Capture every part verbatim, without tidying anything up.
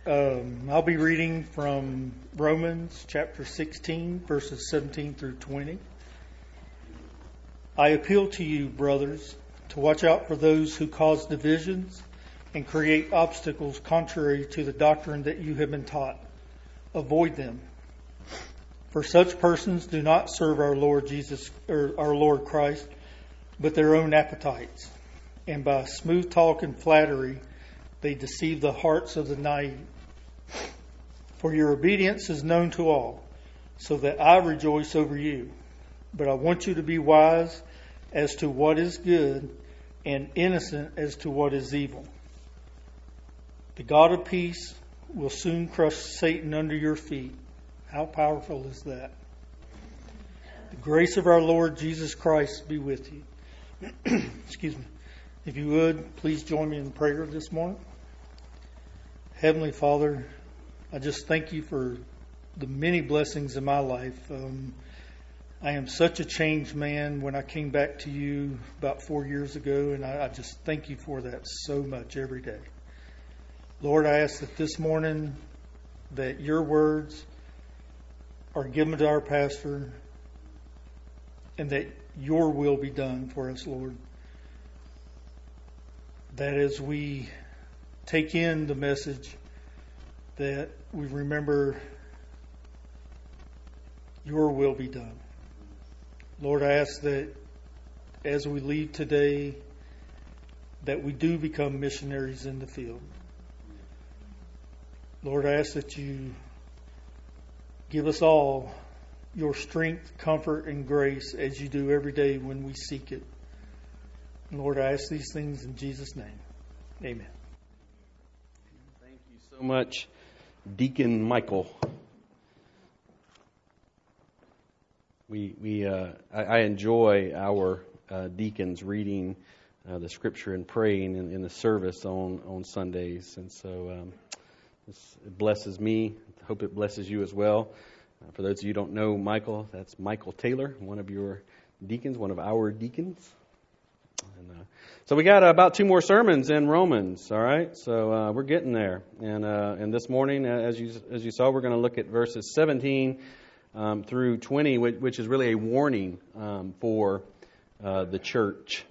Um, I'll be reading from Romans chapter sixteen, verses seventeen through twenty. I appeal to you, brothers, to watch out for those who cause divisions and create obstacles contrary to the doctrine that you have been taught. Avoid them. For such persons do not serve our Lord Jesus or our Lord Christ, but their own appetites. And by smooth talk and flattery, they deceive the hearts of the naive. For your obedience is known to all, so that I rejoice over you. But I want you to be wise as to what is good and innocent as to what is evil. The God of peace will soon crush Satan under your feet. How powerful is that? The grace of our Lord Jesus Christ be with you. Excuse me. If you would, please join me in prayer this morning. Heavenly Father, I just thank you for the many blessings in my life. Um, I am such a changed man when I came back to you about four years ago, and I, I just thank you for that so much every day. Lord, I ask that this morning that your words are given to our pastor and that your will be done for us, Lord. That as we take in the message, that we remember your will be done. Lord, I ask that as we leave today, that we do become missionaries in the field. Lord, I ask that you give us all your strength, comfort, and grace as you do every day when we seek it. And Lord, I ask these things in Jesus' name. Amen. Thank you so much, Deacon Michael. We we uh, I, I enjoy our uh, deacons reading uh, the Scripture and praying in, in the service on, on Sundays, and so um, this, it blesses me. I hope it blesses you as well. Uh, for those of you who don't know Michael, that's Michael Taylor, one of your deacons, one of our deacons. And, uh, so we got uh, about two more sermons in Romans. All right, so uh, we're getting there. And uh, and this morning, uh, as you as you saw, we're going to look at verses seventeen um, through twenty, which, which is really a warning um, for uh, the church.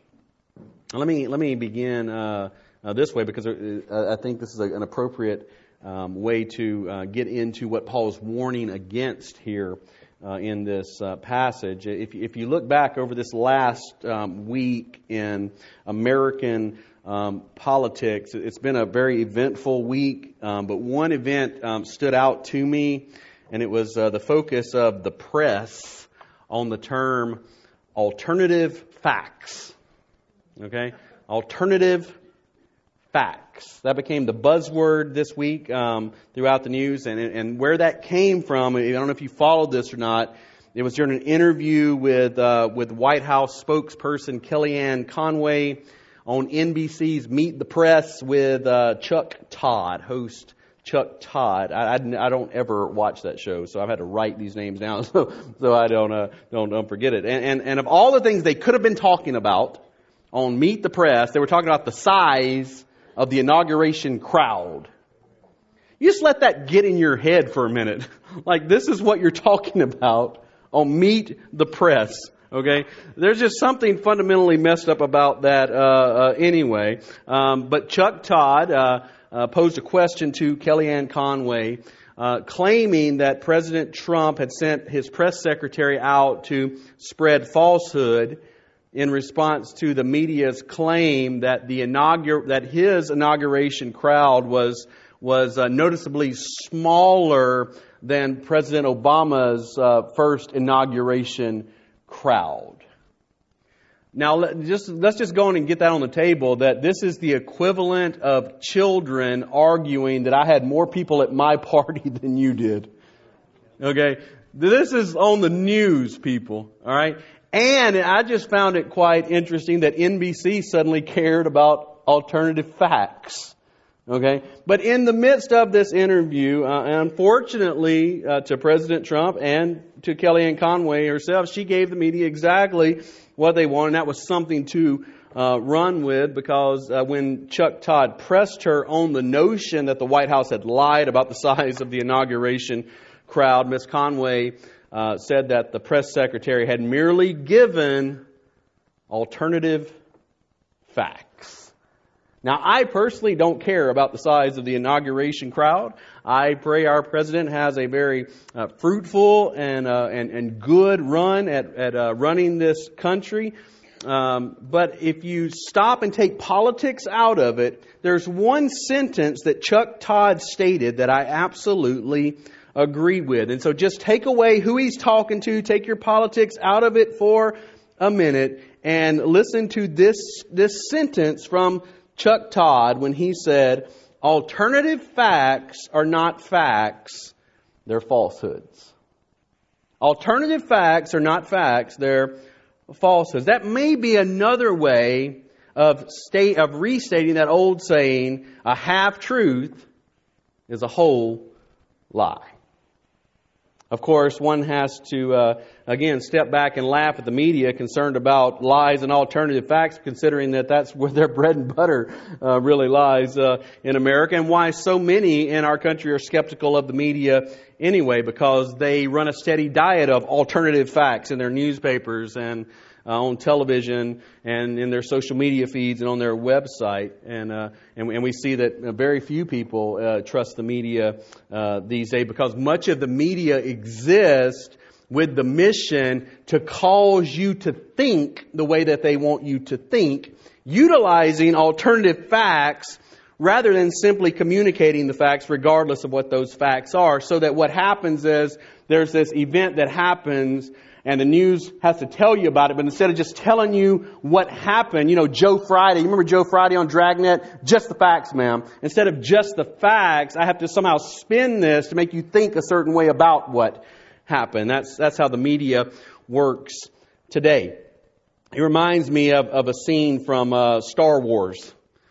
Let me let me begin uh, uh, this way because uh, I think this is a, an appropriate um, way to uh, get into what Paul's warning against here. Uh, in this uh, passage. If, if you look back over this last um, week in American um, politics, it's been a very eventful week, um, but one event um, stood out to me, and it was uh, the focus of the press on the term alternative facts. Okay? Alternative facts. That became the buzzword this week um, throughout the news. And, and where that came from, I don't know if you followed this or not, it was during an interview with uh, with White House spokesperson Kellyanne Conway on N B C's Meet the Press with uh, Chuck Todd, host Chuck Todd. I, I, I don't ever watch that show, so I've had to write these names down so so I don't uh, don't don't forget it. And, and and of all the things they could have been talking about on Meet the Press, they were talking about the size of the inauguration crowd. You just let that get in your head for a minute. Like, this is what you're talking about on Meet the Press. Okay? There's just something fundamentally messed up about that uh, uh, anyway. Um, but Chuck Todd uh, uh, posed a question to Kellyanne Conway uh, claiming that President Trump had sent his press secretary out to spread falsehood in response to the media's claim that the inaugur- that his inauguration crowd was was uh, noticeably smaller than President Obama's uh, first inauguration crowd. Now, let, just let's just go on and get that on the table, that this is the equivalent of children arguing that I had more people at my party than you did. Okay? This is on the news, people. All right? And I just found it quite interesting that N B C suddenly cared about alternative facts. Okay? But in the midst of this interview, uh, unfortunately uh, to President Trump and to Kellyanne Conway herself, she gave the media exactly what they wanted. And that was something to uh, run with, because uh, when Chuck Todd pressed her on the notion that the White House had lied about the size of the inauguration crowd, Miz Conway uh, said that the press secretary had merely given alternative facts. Now, I personally don't care about the size of the inauguration crowd. I pray our president has a very uh, fruitful and, uh, and and good run at, at uh, running this country. Um, but if you stop and take politics out of it, there's one sentence that Chuck Todd stated that I absolutely agree with. And so just take away who he's talking to, take your politics out of it for a minute, and listen to this this sentence from Chuck Todd when he said, alternative facts are not facts, they're falsehoods. Alternative facts are not facts, they're falsehoods. That may be another way of state of restating that old saying, a half-truth is a whole lie. Of course, one has to, uh, again, step back and laugh at the media concerned about lies and alternative facts, considering that that's where their bread and butter uh, really lies uh, in America, and why so many in our country are skeptical of the media anyway, because they run a steady diet of alternative facts in their newspapers and uh, on television and in their social media feeds and on their website. And uh, and, and we see that very few people uh, trust the media uh, these days, because much of the media exists with the mission to cause you to think the way that they want you to think, utilizing alternative facts rather than simply communicating the facts regardless of what those facts are. So that what happens is there's this event that happens and the news has to tell you about it, but instead of just telling you what happened, you know, Joe Friday, you remember Joe Friday on Dragnet? Just the facts, ma'am. Instead of just the facts, I have to somehow spin this to make you think a certain way about what happened. That's that's how the media works today. It reminds me of, of a scene from uh, Star Wars.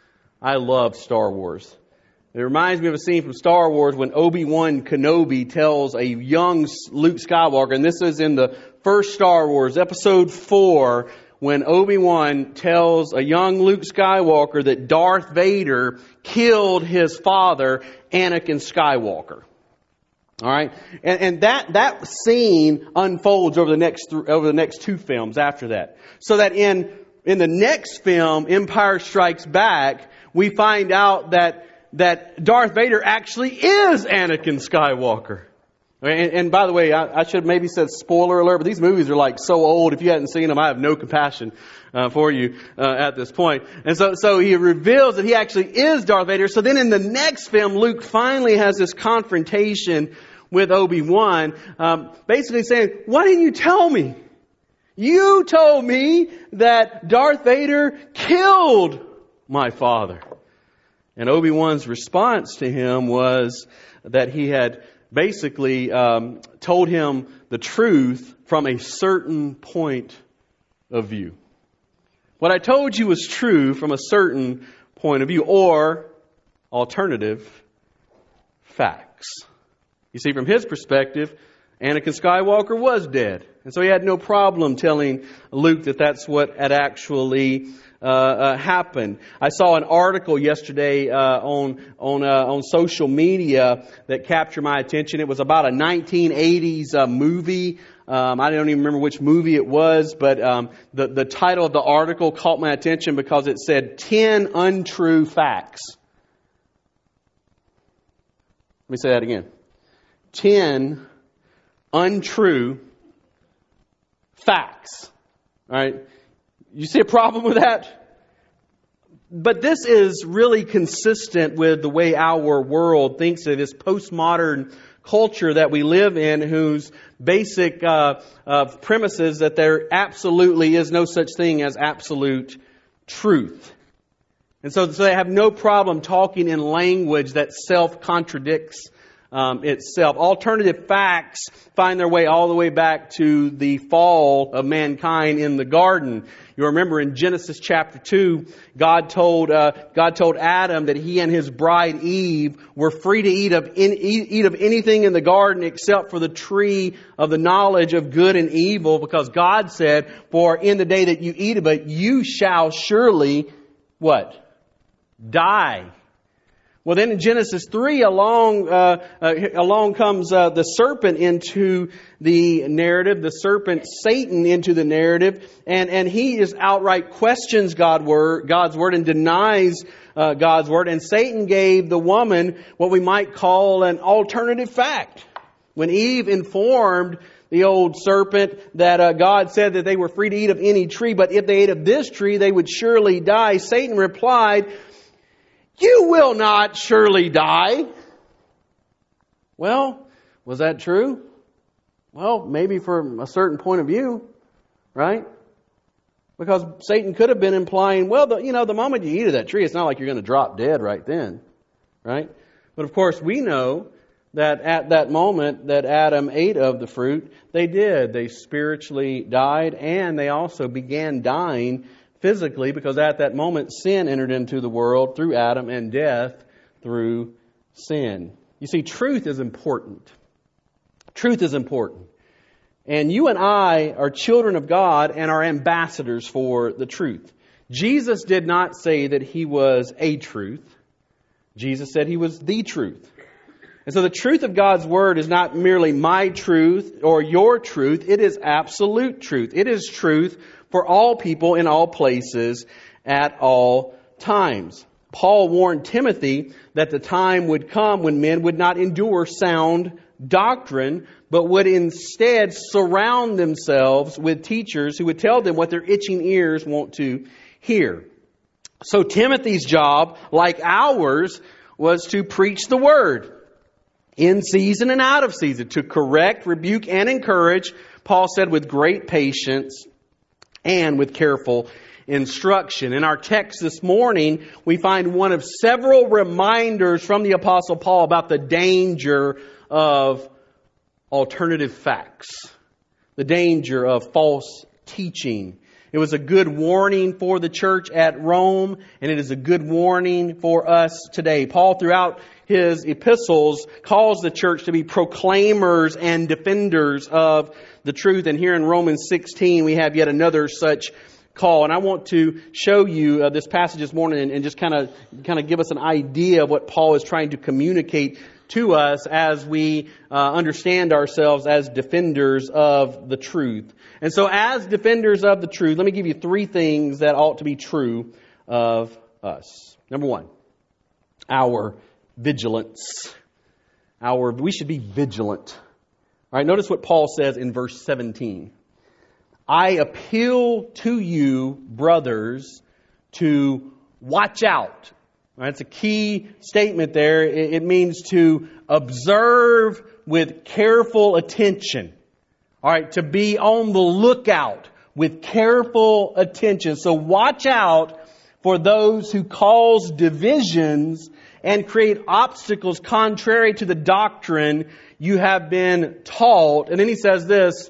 I love Star Wars. It reminds me of a scene from Star Wars when Obi-Wan Kenobi tells a young Luke Skywalker, and this is in the first Star Wars, episode four, when Obi-Wan tells a young Luke Skywalker that Darth Vader killed his father, Anakin Skywalker. All right, and, and that that scene unfolds over the next th- over the next two films after that, so that in in the next film, Empire Strikes Back, we find out that that Darth Vader actually is Anakin Skywalker. And, and by the way, I, I should have maybe said spoiler alert, but these movies are like so old. If you hadn't seen them, I have no compassion uh, for you uh, at this point. And so, so he reveals that he actually is Darth Vader. So then in the next film, Luke finally has this confrontation with Obi-Wan, um, basically saying, why didn't you tell me? You told me that Darth Vader killed my father. And Obi-Wan's response to him was that he had basically um, told him the truth from a certain point of view. What I told you was true from a certain point of view, or alternative facts. You see, from his perspective, Anakin Skywalker was dead. And so he had no problem telling Luke that that's what had actually uh, uh, happened. I saw an article yesterday uh, on on uh, on social media that captured my attention. It was about a nineteen eighties uh, movie. Um, I don't even remember which movie it was, but um, the, the title of the article caught my attention because it said ten untrue facts. Let me say that again. ten untrue facts. All right. You see a problem with that? But this is really consistent with the way our world thinks of this postmodern culture that we live in, whose basic uh, uh, premise is that there absolutely is no such thing as absolute truth. And so, so they have no problem talking in language that self-contradicts um, itself. Alternative facts find their way all the way back to the fall of mankind in the garden. You remember in Genesis chapter two, God told uh, God told Adam that he and his bride Eve were free to eat of in, eat, eat of anything in the garden except for the tree of the knowledge of good and evil, because God said, "For in the day that you eat of it, you shall surely what? Die." Well, then in Genesis three, along uh, uh, along comes uh, the serpent into the narrative, the serpent Satan into the narrative, and, and he just outright questions God word, God's word and denies uh, God's word. And Satan gave the woman what we might call an alternative fact. When Eve informed the old serpent that uh, God said that they were free to eat of any tree, but if they ate of this tree, they would surely die, Satan replied, "You will not surely die." Well, was that true? Well, maybe from a certain point of view, right? Because Satan could have been implying, well, the, you know, the moment you eat of that tree, it's not like you're going to drop dead right then, right? But of course, we know that at that moment that Adam ate of the fruit, they did. They spiritually died, and they also began dying physically, because at that moment sin entered into the world through Adam, and death through sin. You see, truth is important. Truth is important. And you and I are children of God and are ambassadors for the truth. Jesus did not say that He was a truth. Jesus said He was the truth. And so the truth of God's Word is not merely my truth or your truth. It is absolute truth. It is truth for all people in all places at all times. Paul warned Timothy that the time would come when men would not endure sound doctrine, but would instead surround themselves with teachers who would tell them what their itching ears want to hear. So Timothy's job, like ours, was to preach the Word in season and out of season, to correct, rebuke, and encourage, Paul said, with great patience and with careful instruction. In our text this morning, we find one of several reminders from the Apostle Paul about the danger of alternative facts, the danger of false teaching. It was a good warning for the church at Rome, and it is a good warning for us today. Paul, throughout his epistles, calls the church to be proclaimers and defenders of the truth. And here in Romans sixteen, we have yet another such call. And I want to show you uh, this passage this morning and, and just kind of kind of give us an idea of what Paul is trying to communicate to us as we uh, understand ourselves as defenders of the truth. And so as defenders of the truth, let me give you three things that ought to be true of us. Number one, our vigilance. Our we should be vigilant. All right, notice what Paul says in verse seventeen. I appeal to you, brothers, to watch out. All right, it's a key statement there. It, it means to observe with careful attention. All right, to be on the lookout with careful attention. So watch out for those who cause divisions and create obstacles contrary to the doctrine you have been taught. And then he says this,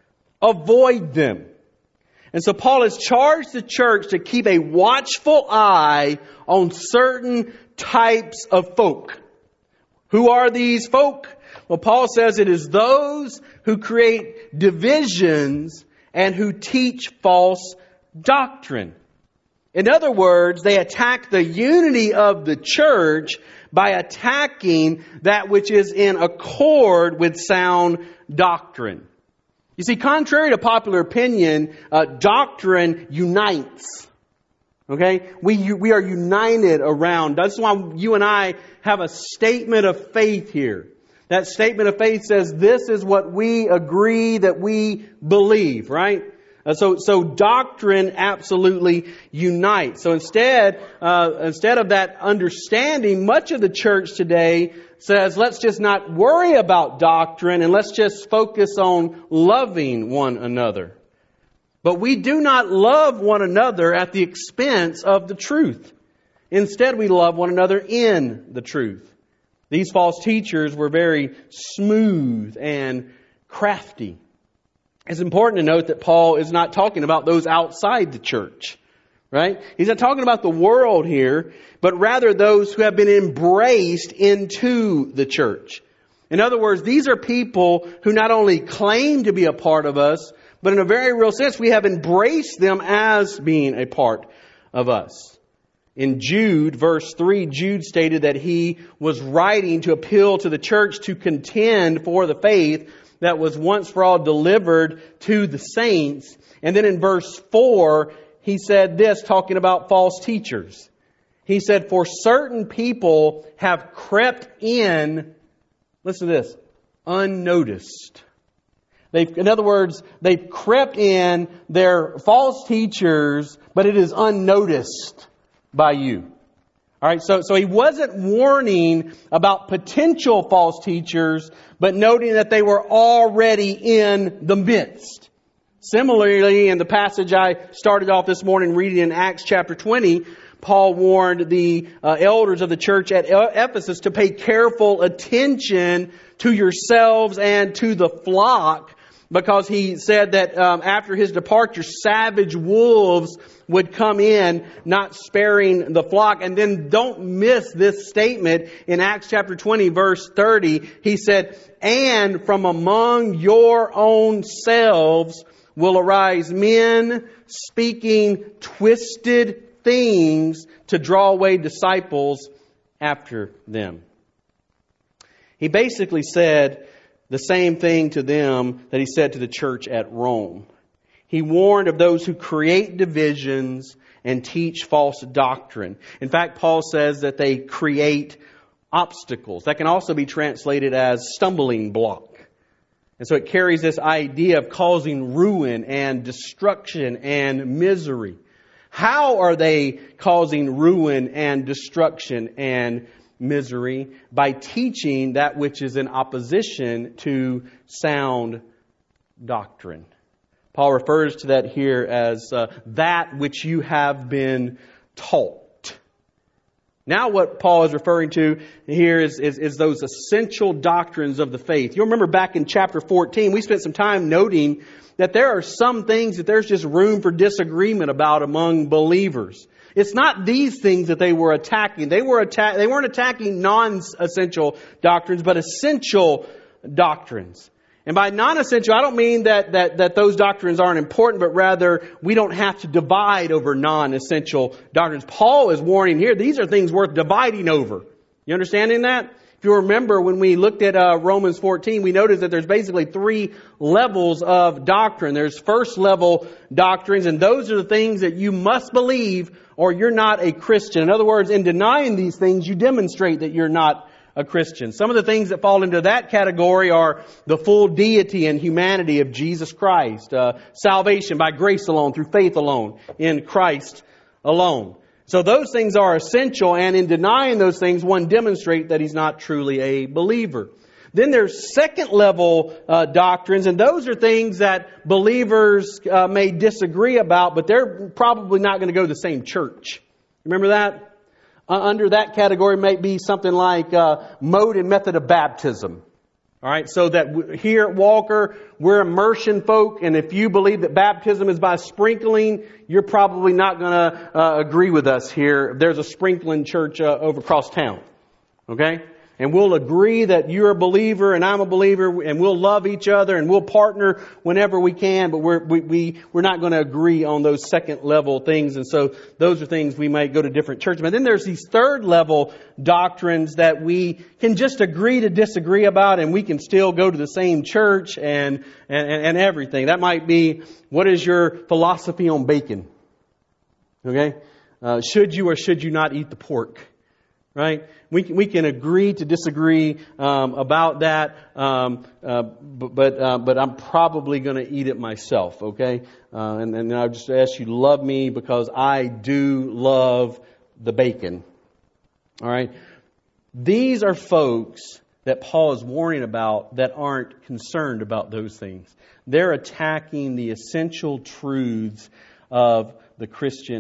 avoid them. And so Paul has charged the church to keep a watchful eye on certain types of folk. Who are these folk? Well, Paul says it is those who create divisions and who teach false doctrine. In other words, they attack the unity of the church by attacking that which is in accord with sound doctrine. You see, contrary to popular opinion, uh, doctrine unites. Okay? We, we are united around. That's why you and I have a statement of faith here. That statement of faith says this is what we agree that we believe, right? Uh, so, so doctrine absolutely unites. So instead, uh, instead of that understanding, much of the church today says, let's just not worry about doctrine and let's just focus on loving one another. But we do not love one another at the expense of the truth. Instead, we love one another in the truth. These false teachers were very smooth and crafty. It's important to note that Paul is not talking about those outside the church, right? He's not talking about the world here, but rather those who have been embraced into the church. In other words, these are people who not only claim to be a part of us, but in a very real sense, we have embraced them as being a part of us. In Jude, verse three, Jude stated that he was writing to appeal to the church to contend for the faith that was once for all delivered to the saints. And then in verse four, he said this, talking about false teachers. He said, for certain people have crept in, listen to this, unnoticed. They've, in other words, they've crept in, they're false teachers, but it is unnoticed by you. All right, so, so he wasn't warning about potential false teachers, but noting that they were already in the midst. Similarly, in the passage I started off this morning reading in Acts chapter twenty, Paul warned the uh, elders of the church at Ephesus to pay careful attention to yourselves and to the flock, because he said that um, after his departure, savage wolves would come in, not sparing the flock. And then don't miss this statement in Acts chapter twenty, verse thirty. He said, and from among your own selves will arise men speaking twisted things to draw away disciples after them. He basically said the same thing to them that he said to the church at Rome. He warned of those who create divisions and teach false doctrine. In fact, Paul says that they create obstacles. That can also be translated as stumbling block. And so it carries this idea of causing ruin and destruction and misery. How are they causing ruin and destruction and misery? By teaching that which is in opposition to sound doctrine. Paul refers to that here as uh, that which you have been taught. Now what Paul is referring to here is, is, is those essential doctrines of the faith. You'll remember back in chapter fourteen, we spent some time noting that there are some things that there's just room for disagreement about among believers. It's not these things that they were attacking. They were atta- They weren't attacking non-essential doctrines, but essential doctrines. And by non-essential, I don't mean that, that, that those doctrines aren't important, but rather we don't have to divide over non-essential doctrines. Paul is warning here, these are things worth dividing over. You understanding that? If you remember when we looked at uh, Romans fourteen, we noticed that there's basically three levels of doctrine. There's first level doctrines, and those are the things that you must believe or you're not a Christian. In other words, in denying these things, you demonstrate that you're not a Christian. Some of the things that fall into that category are the full deity and humanity of Jesus Christ, uh, salvation by grace alone, through faith alone, in Christ alone. So those things are essential, and in denying those things, one demonstrates that he's not truly a believer. Then there's second level uh, doctrines, and those are things that believers uh, may disagree about, but they're probably not going to go to the same church. Remember that? Uh, under that category may be something like uh, mode and method of baptism. All right, so that w- here at Walker, we're immersion folk, and if you believe that baptism is by sprinkling, you're probably not going to uh, agree with us here. There's a sprinkling church uh, over across town. Okay? And we'll agree that you're a believer and I'm a believer, and we'll love each other and we'll partner whenever we can, but we're, we, we, we're not going to agree on those second level things. And so those are things we might go to different churches. But then there's these third level doctrines that we can just agree to disagree about, and we can still go to the same church and, and, and everything. That might be, what is your philosophy on bacon? Okay? Uh, should you or should you not eat the pork? Right? We can, we can agree to disagree um, about that, um, uh, but but, uh, but I'm probably going to eat it myself, okay? Uh, and, and I just ask you to love me because I do love the bacon. All right? These are folks that Paul is warning about that aren't concerned about those things. They're attacking the essential truths of the Christian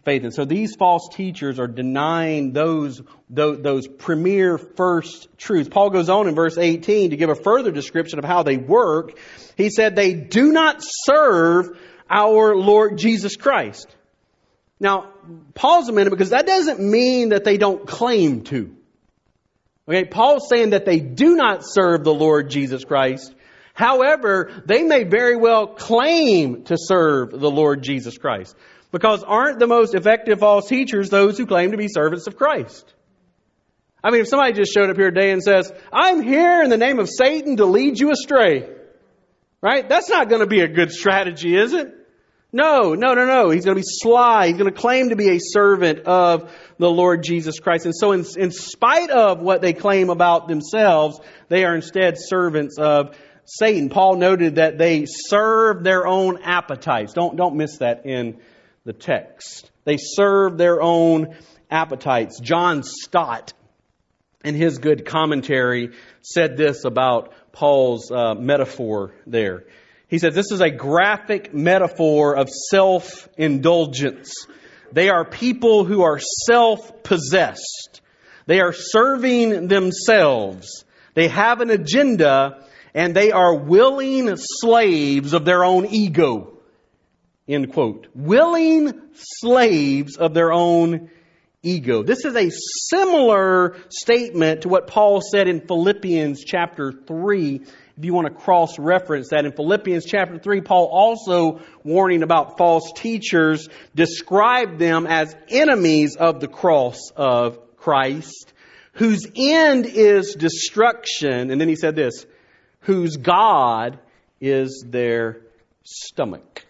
faith. And so these false teachers are denying those, those, those premier first truths. Paul goes on in verse eighteen to give a further description of how they work. He said they do not serve our Lord Jesus Christ. Now, pause a minute, because that doesn't mean that they don't claim to. Okay, Paul's saying that they do not serve the Lord Jesus Christ. However, they may very well claim to serve the Lord Jesus Christ. Because aren't the most effective false teachers those who claim to be servants of Christ? I mean, if somebody just showed up here today and says, I'm here in the name of Satan to lead you astray. Right? That's not going to be a good strategy, is it? No, no, no, no. He's going to be sly. He's going to claim to be a servant of the Lord Jesus Christ. And so in, in spite of what they claim about themselves, they are instead servants of Satan. Paul noted that they serve their own appetites. Don't, don't miss that in the text. They serve their own appetites. John Stott, in his good commentary, said this about Paul's uh, metaphor there. He said, this is a graphic metaphor of self-indulgence. They are people who are self-possessed. They are serving themselves. They have an agenda, and they are willing slaves of their own ego. End quote. Willing slaves of their own ego. This is a similar statement to what Paul said in Philippians chapter three. If you want to cross-reference that, in Philippians chapter three, Paul also, warning about false teachers, described them as enemies of the cross of Christ, whose end is destruction. And then he said this, whose God is their stomach.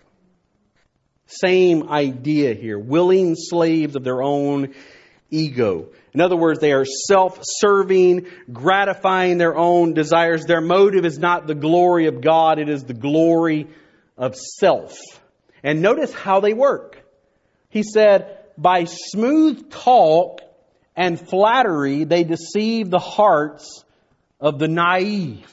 Same idea here. Willing slaves of their own ego. In other words, they are self-serving, gratifying their own desires. Their motive is not the glory of God, it is the glory of self. And notice how they work. He said, by smooth talk and flattery, they deceive the hearts of the naive.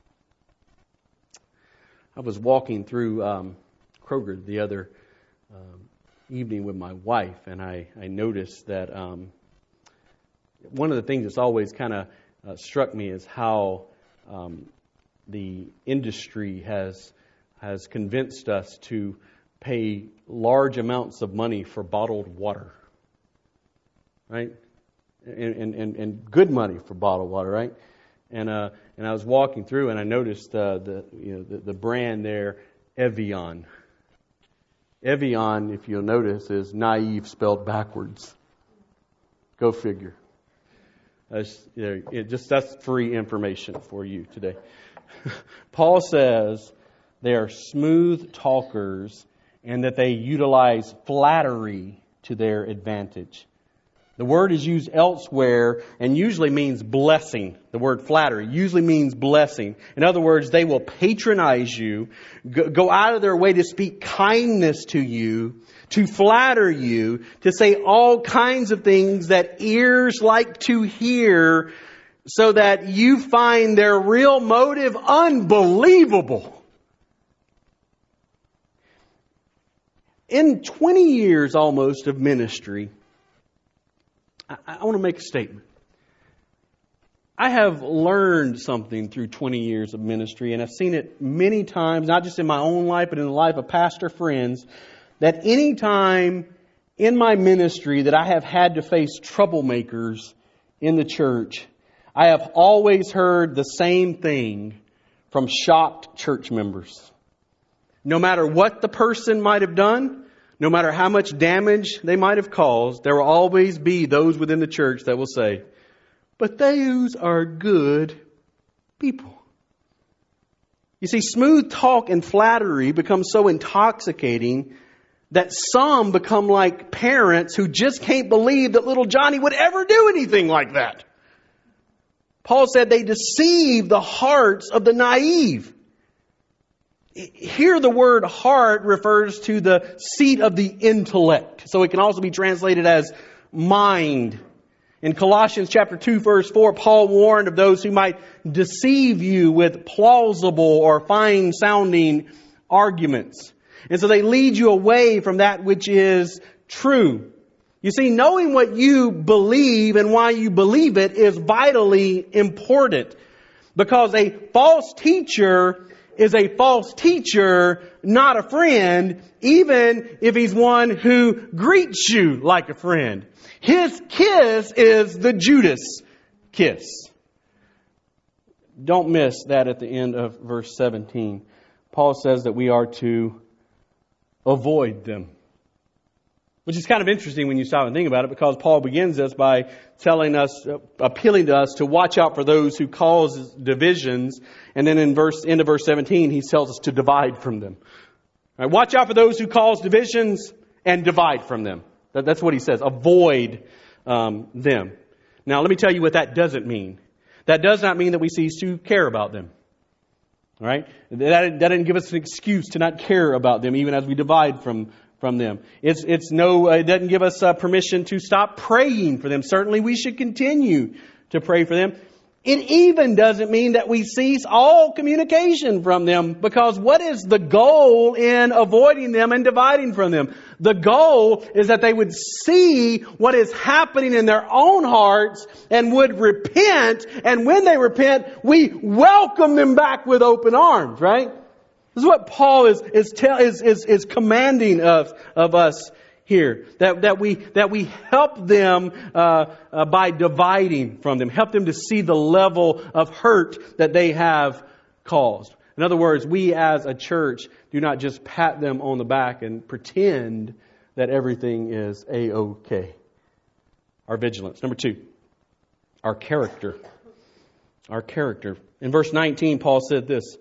I was walking through um, Kroger the other um, evening with my wife, and I, I noticed that um, one of the things that's always kind of uh, struck me is how um, the industry has has convinced us to pay large amounts of money for bottled water, right? And and, and good money for bottled water, right? And uh, and I was walking through, and I noticed uh, the you know the, the brand there, Evian. Evian, if you'll notice, is naive spelled backwards. Go figure. That's, you know, it just that's free information for you today. Paul says they are smooth talkers and that they utilize flattery to their advantage. The word is used elsewhere and usually means blessing. The word flattery usually means blessing. In other words, they will patronize you, go out of their way to speak kindness to you, to flatter you, to say all kinds of things that ears like to hear, so that you find their real motive unbelievable. In twenty years almost of ministry, I, I want to make a statement. I have learned something through twenty years of ministry, and I've seen it many times, not just in my own life, but in the life of pastor friends, that any time in my ministry that I have had to face troublemakers in the church, I have always heard the same thing from shocked church members. No matter what the person might have done, no matter how much damage they might have caused, there will always be those within the church that will say, but those are good people. You see, smooth talk and flattery become so intoxicating that some become like parents who just can't believe that little Johnny would ever do anything like that. Paul said they deceive the hearts of the naive. Here the word heart refers to the seat of the intellect. So it can also be translated as mind. In Colossians chapter two, verse four, Paul warned of those who might deceive you with plausible or fine-sounding arguments. And so they lead you away from that which is true. You see, knowing what you believe and why you believe it is vitally important, because a false teacher is a false teacher, not a friend, even if he's one who greets you like a friend. His kiss is the Judas kiss. Don't miss that at the end of verse seventeen. Paul says that we are to avoid them. Which is kind of interesting when you stop and think about it, because Paul begins this by telling us, uh, appealing to us to watch out for those who cause divisions. And then in verse, end of verse seventeen, he tells us to divide from them. All right, watch out for those who cause divisions and divide from them. That, that's what he says. Avoid um, them. Now, let me tell you what that doesn't mean. That does not mean that we cease to care about them. All right? That, that doesn't give us an excuse to not care about them, even as we divide from from them. It's it's no. It doesn't give us uh, permission to stop praying for them. Certainly, we should continue to pray for them. It even doesn't mean that we cease all communication from them, because what is the goal in avoiding them and dividing from them? The goal is that they would see what is happening in their own hearts and would repent. And when they repent, we welcome them back with open arms, right? This is what Paul is is tell, is, is is commanding of of us here, that that we that we help them uh, uh, by dividing from them, help them to see the level of hurt that they have caused. In other words, we as a church do not just pat them on the back and pretend that everything is A-okay. Our vigilance. Number two, our character. Our character. In verse nineteen, Paul said this.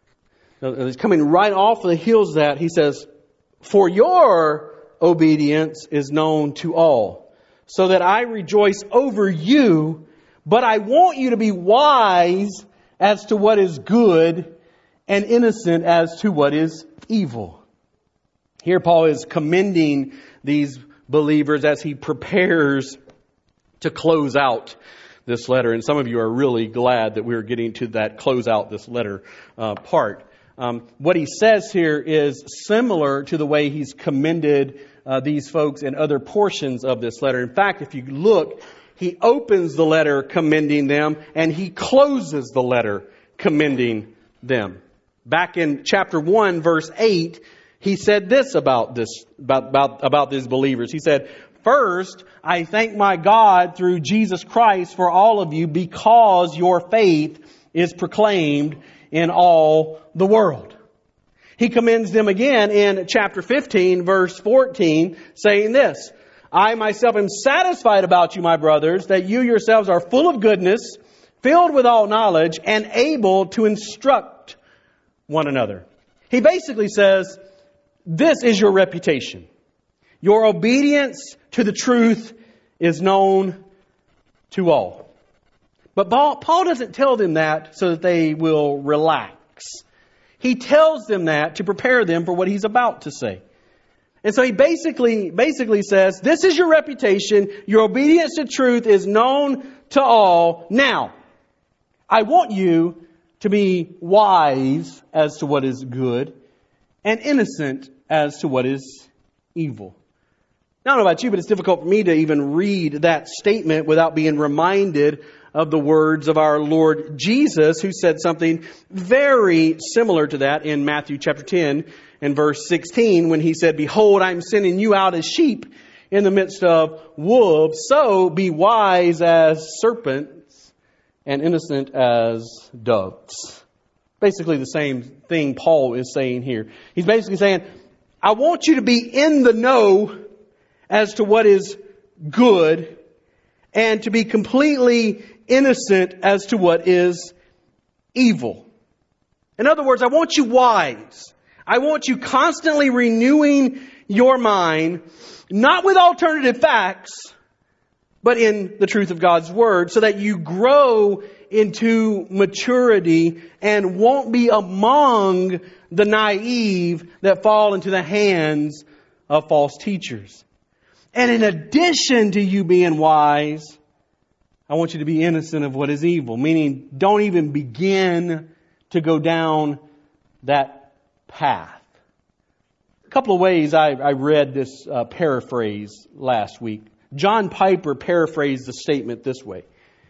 He's coming right off the heels of that. He says, "For your obedience is known to all, so that I rejoice over you, but I want you to be wise as to what is good and innocent as to what is evil." Here Paul is commending these believers as he prepares to close out this letter. And some of you are really glad that we're getting to that close out this letter uh, part. Um, what he says here is similar to the way he's commended uh, these folks in other portions of this letter. In fact, if you look, he opens the letter commending them, and he closes the letter commending them. Back in chapter one, verse eight, he said this about this about about, about these believers. He said, "First, I thank my God through Jesus Christ for all of you, because your faith is proclaimed in all the world." He commends them again in chapter fifteen, verse fourteen, saying this, "I myself am satisfied about you, my brothers, that you yourselves are full of goodness, filled with all knowledge, and able to instruct one another." He basically says, this is your reputation. Your obedience to the truth is known to all. But Paul, Paul doesn't tell them that so that they will relax. He tells them that to prepare them for what he's about to say. And so he basically, basically says, this is your reputation. Your obedience to truth is known to all. Now, I want you to be wise as to what is good and innocent as to what is evil. Now, I don't know about you, but it's difficult for me to even read that statement without being reminded of the words of our Lord Jesus, who said something very similar to that in Matthew chapter ten and verse sixteen, when he said, "Behold, I'm sending you out as sheep in the midst of wolves, so be wise as serpents and innocent as doves." Basically the same thing Paul is saying here. He's basically saying, I want you to be in the know as to what is good, and to be completely innocent as to what is evil. In other words, I want you wise. I want you constantly renewing your mind, not with alternative facts, but in the truth of God's Word, so that you grow into maturity and won't be among the naive that fall into the hands of false teachers. And in addition to you being wise, I want you to be innocent of what is evil. Meaning, don't even begin to go down that path. couple of ways I, I read this uh, paraphrase last week. John Piper paraphrased the statement this way.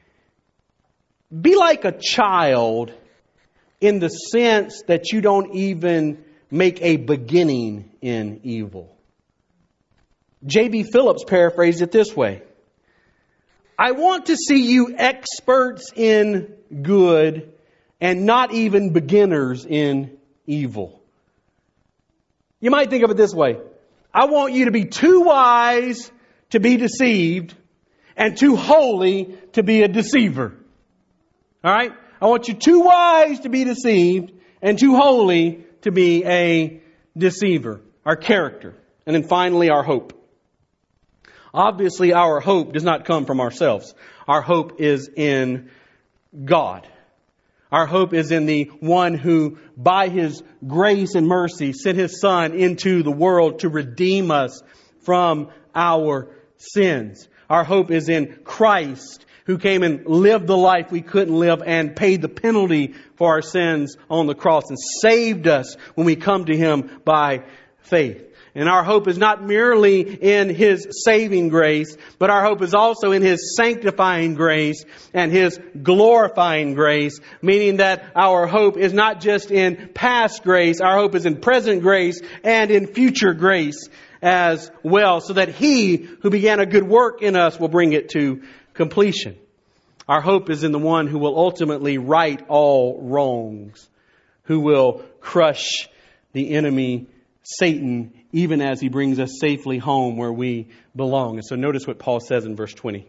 Be like a child in the sense that you don't even make a beginning in evil. J B. Phillips paraphrased it this way. I want to see you experts in good and not even beginners in evil. You might think of it this way. I want you to be too wise to be deceived and too holy to be a deceiver. All right? I want you too wise to be deceived and too holy to be a deceiver. Our character. And then finally, our hope. Obviously, our hope does not come from ourselves. Our hope is in God. Our hope is in the one who, by His grace and mercy, sent His Son into the world to redeem us from our sins. Our hope is in Christ, who came and lived the life we couldn't live and paid the penalty for our sins on the cross and saved us when we come to Him by faith. And our hope is not merely in His saving grace, but our hope is also in His sanctifying grace and His glorifying grace, meaning that our hope is not just in past grace, our hope is in present grace and in future grace as well, so that He who began a good work in us will bring it to completion. Our hope is in the one who will ultimately right all wrongs, who will crush the enemy, Satan, even as he brings us safely home where we belong. And so notice what Paul says in verse twenty.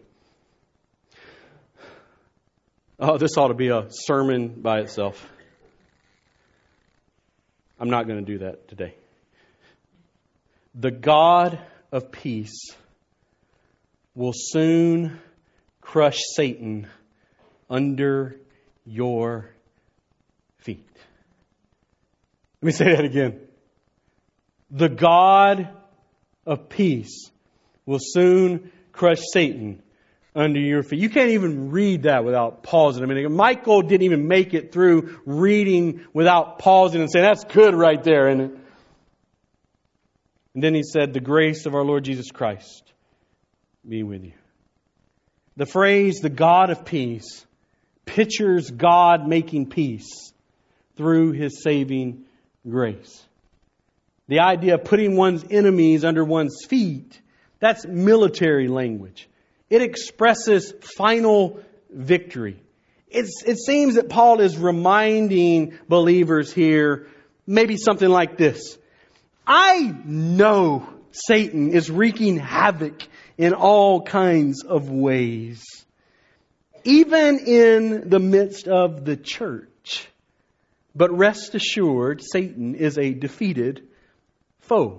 Oh, this ought to be a sermon by itself. I'm not going to do that today. The God of peace will soon crush Satan under your feet. Let me say that again. The God of peace will soon crush Satan under your feet. You can't even read that without pausing a minute. Michael didn't even make it through reading without pausing and saying, that's good right there, isn't it? And then he said, the grace of our Lord Jesus Christ be with you. The phrase, the God of peace, pictures God making peace through His saving grace. The idea of putting one's enemies under one's feet, that's military language. It expresses final victory. It's, it seems that Paul is reminding believers here maybe something like this. I know Satan is wreaking havoc in all kinds of ways, even in the midst of the church. But rest assured, Satan is a defeated foe.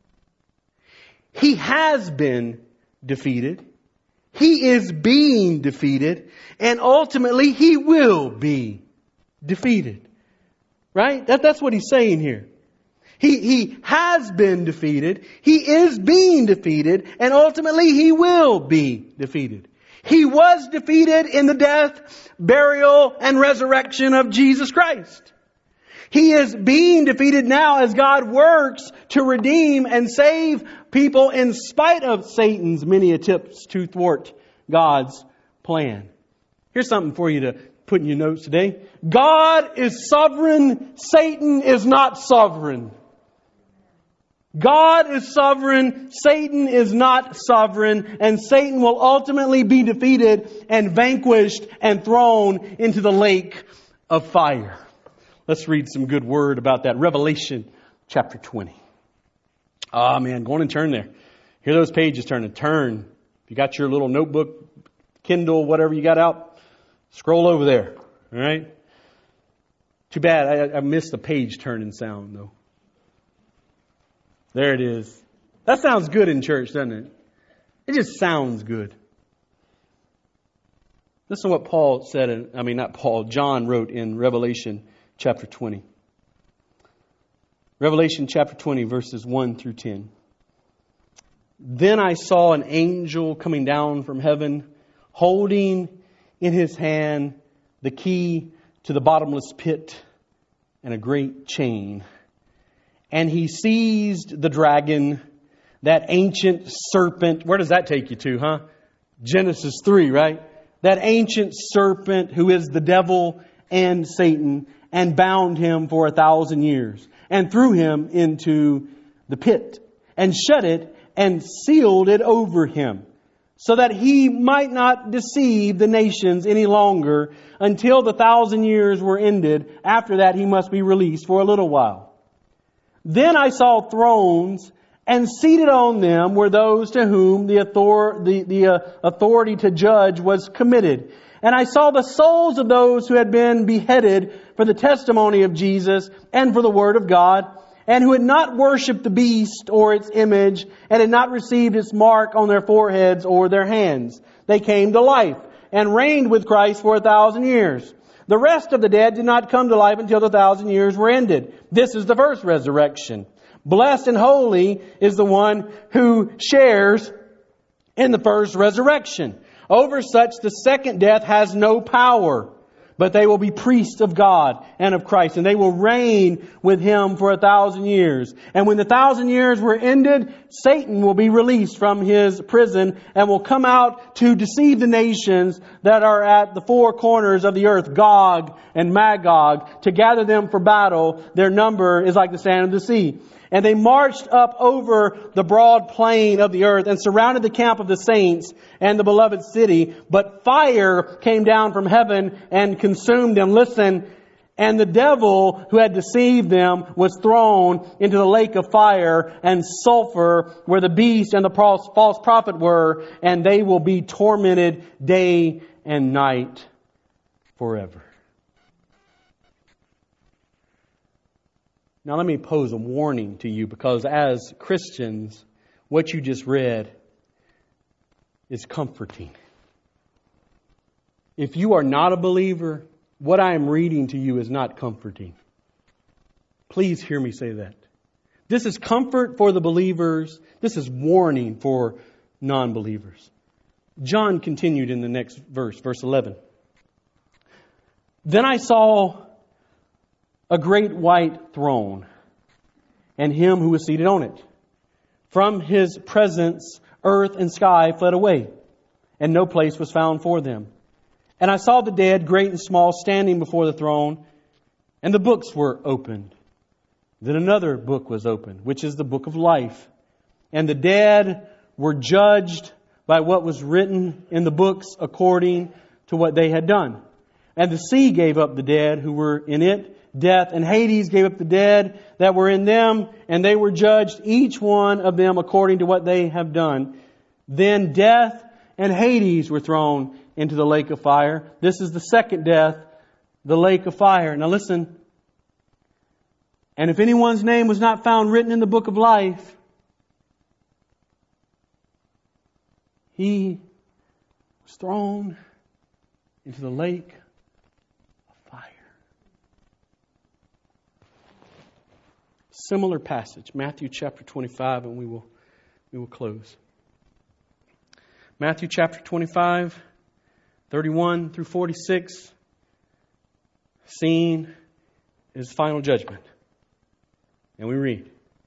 He has been defeated. He is being defeated. And ultimately, he will be defeated. Right? That, that's what he's saying here. He, he has been defeated. He is being defeated. And ultimately, he will be defeated. He was defeated in the death, burial, and resurrection of Jesus Christ. He is being defeated now as God works to redeem and save people in spite of Satan's many attempts to thwart God's plan. Here's something for you to put in your notes today. God is sovereign. Satan is not sovereign. God is sovereign. Satan is not sovereign. And Satan will ultimately be defeated and vanquished and thrown into the lake of fire. Let's read some good word about that. Revelation chapter twenty. Ah, oh, man, go on and turn there. Hear those pages turning. Turn. If you got your little notebook, Kindle, whatever you got out, scroll over there. All right? Too bad. I, I missed the page turning sound, though. There it is. That sounds good in church, doesn't it? It just sounds good. Listen to what Paul said, in, I mean, not Paul, John wrote in Revelation chapter twenty. Revelation chapter twenty, verses one through ten. Then I saw an angel coming down from heaven, holding in his hand the key to the bottomless pit and a great chain. and he seized the dragon, that ancient serpent. Where does that take you to, huh? Genesis three, right? That ancient serpent who is the devil and Satan, and bound him for a thousand years, and threw him into the pit, and shut it, and sealed it over him, so that he might not deceive the nations any longer until the thousand years were ended. After that, he must be released for a little while. Then I saw thrones, and seated on them were those to whom the, author- the, the uh, authority to judge was committed. And I saw the souls of those who had been beheaded for the testimony of Jesus and for the Word of God, and who had not worshipped the beast or its image, and had not received its mark on their foreheads or their hands. They came to life and reigned with Christ for a thousand years. The rest of the dead did not come to life until the thousand years were ended. This is the first resurrection. Blessed and holy is the one who shares in the first resurrection. Over such the second death has no power, but they will be priests of God and of Christ, and they will reign with Him for a thousand years. And when the thousand years were ended, Satan will be released from his prison and will come out to deceive the nations that are at the four corners of the earth, Gog and Magog, to gather them for battle. Their number is like the sand of the sea. And they marched up over the broad plain of the earth and surrounded the camp of the saints and the beloved city. But fire came down from heaven and consumed them. Listen, and the devil who had deceived them was thrown into the lake of fire and sulfur, where the beast and the false prophet were, and they will be tormented day and night forever. Now let me pose a warning to you, because as Christians, what you just read is comforting. If you are not a believer, what I am reading to you is not comforting. Please hear me say that. This is comfort for the believers. This is warning for non-believers. John continued in the next verse, verse eleven. Then I saw a great white throne, and Him who was seated on it. From His presence, earth and sky fled away, and no place was found for them. And I saw the dead, great and small, standing before the throne, and the books were opened. Then another book was opened, which is the book of life. And the dead were judged by what was written in the books according to what they had done. And the sea gave up the dead who were in it. Death and Hades gave up the dead that were in them, and they were judged, each one of them according to what they have done. Then death and Hades were thrown into the lake of fire. This is the second death, the lake of fire. Now listen. And if anyone's name was not found written in the book of life, he was thrown into the lake of fire. Similar passage, Matthew chapter twenty-five, and we will we will close. Matthew chapter twenty-five, thirty-one through forty-six. Scene is final judgment. And we read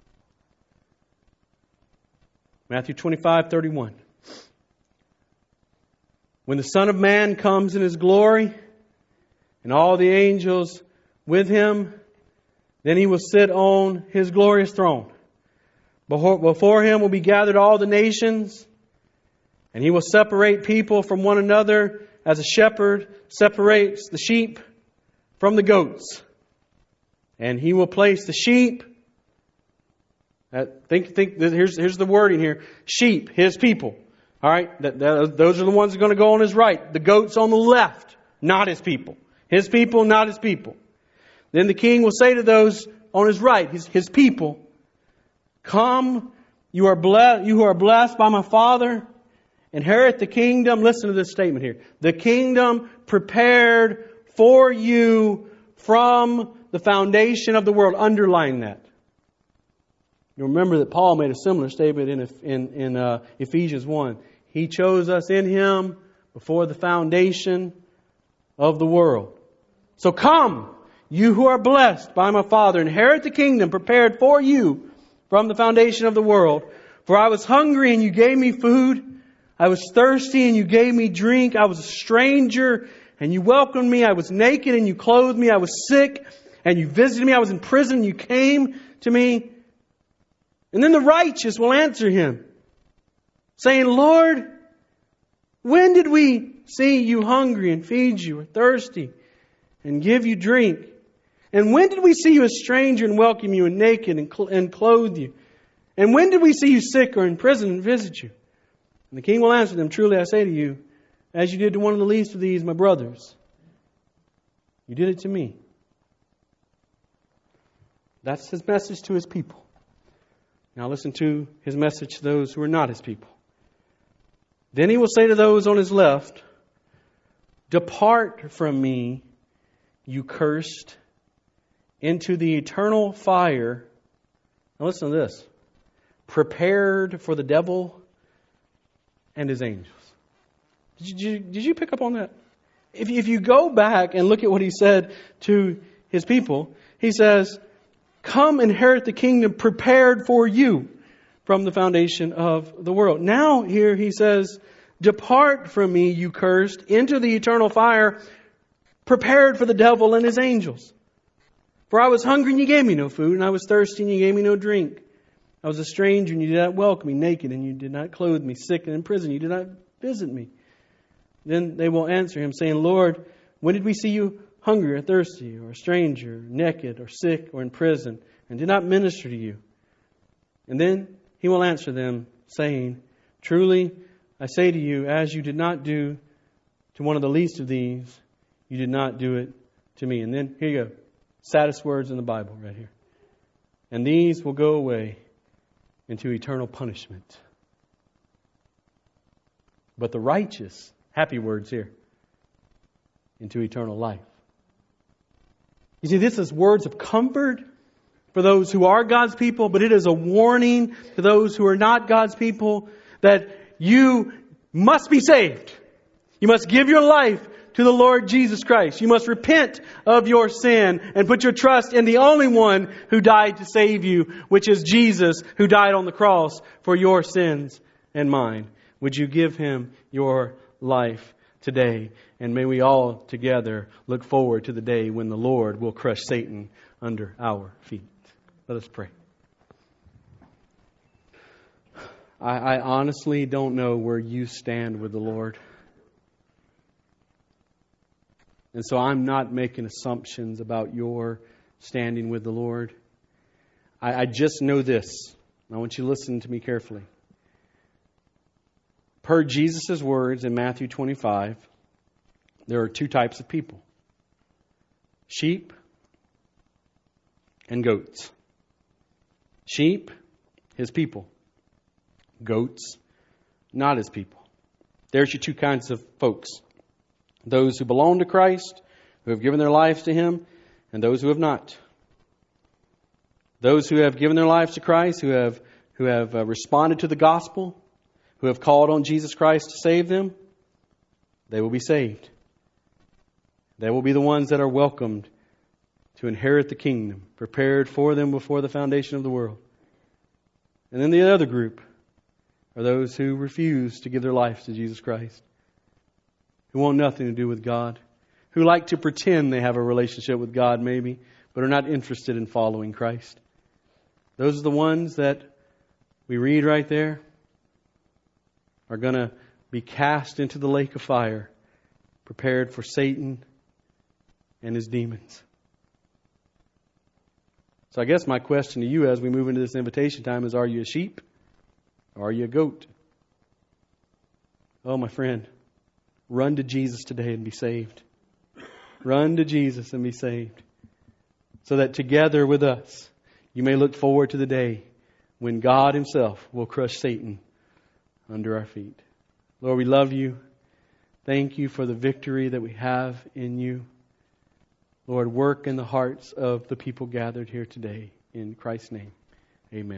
Matthew twenty-five, thirty-one. When the Son of Man comes in His glory, and all the angels with Him, then He will sit on His glorious throne. Before Him will be gathered all the nations, and He will separate people from one another as a shepherd separates the sheep from the goats. And He will place the sheep, uh, think, think, here's, here's the wording here, sheep, His people. All right, that, that, those are the ones that are going to go on His right. The goats on the left, not His people. His people, not His people. Then the King will say to those on His right, His, his people, come, you are blessed, you who are blessed by my Father, inherit the kingdom. Listen to this statement here. The kingdom prepared for you from the foundation of the world. Underline that. You remember that Paul made a similar statement in, in, in uh, Ephesians one. He chose us in Him before the foundation of the world. So come, You who are blessed by my Father, inherit the kingdom prepared for you from the foundation of the world. For I was hungry and you gave me food. I was thirsty and you gave me drink. I was a stranger and you welcomed me. I was naked and you clothed me. I was sick and you visited me. I was in prison and you came to me. And then the righteous will answer him, saying, Lord, when did we see you hungry and feed you, or thirsty and give you drink? And when did we see you a stranger and welcome you, and naked and, cl- and clothe you? And when did we see you sick or in prison and visit you? And the king will answer them, truly I say to you, as you did to one of the least of these, my brothers, you did it to me. That's his message to his people. Now listen to his message to those who are not his people. Then he will say to those on his left, depart from me, you cursed, into the eternal fire. Now listen to this. Prepared for the devil and his angels. Did you, did you pick up on that? If, if you go back and look at what he said to his people, he says, come inherit the kingdom prepared for you from the foundation of the world. Now here he says, depart from me, you cursed, into the eternal fire prepared for the devil and his angels. For I was hungry and you gave me no food, and I was thirsty and you gave me no drink. I was a stranger and you did not welcome me, naked and you did not clothe me, sick and in prison you did not visit me. Then they will answer him, saying, Lord, when did we see you hungry or thirsty or a stranger, naked or sick or in prison, and did not minister to you? And then he will answer them, saying, truly, I say to you, as you did not do to one of the least of these, you did not do it to me. And then, here you go. Saddest words in the Bible right here. And these will go away into eternal punishment. But the righteous, happy words here, into eternal life. You see, this is words of comfort for those who are God's people, but it is a warning to those who are not God's people that you must be saved. You must give your life to the Lord Jesus Christ. You must repent of your sin and put your trust in the only one who died to save you, which is Jesus, who died on the cross for your sins and mine. Would you give Him your life today? And may we all together look forward to the day when the Lord will crush Satan under our feet. Let us pray. I, I honestly don't know where you stand with the Lord. And so I'm not making assumptions about your standing with the Lord. I, I just know this. I want you to listen to me carefully. Per Jesus' words in Matthew twenty-five, there are two types of people. Sheep and goats. Sheep, His people. Goats, not His people. There's your two kinds of folks. Those who belong to Christ, who have given their lives to Him, and those who have not. Those who have given their lives to Christ, who have who have uh, responded to the gospel, who have called on Jesus Christ to save them, they will be saved. They will be the ones that are welcomed to inherit the kingdom, prepared for them before the foundation of the world. And then the other group are those who refuse to give their lives to Jesus Christ, who want nothing to do with God, who like to pretend they have a relationship with God maybe, but are not interested in following Christ. Those are the ones that we read right there are going to be cast into the lake of fire, prepared for Satan and his demons. So I guess my question to you as we move into this invitation time is, are you a sheep or are you a goat? Oh, my friend, run to Jesus today and be saved. Run to Jesus and be saved. So that together with us, you may look forward to the day when God Himself will crush Satan under our feet. Lord, we love You. Thank You for the victory that we have in You. Lord, work in the hearts of the people gathered here today. In Christ's name, amen.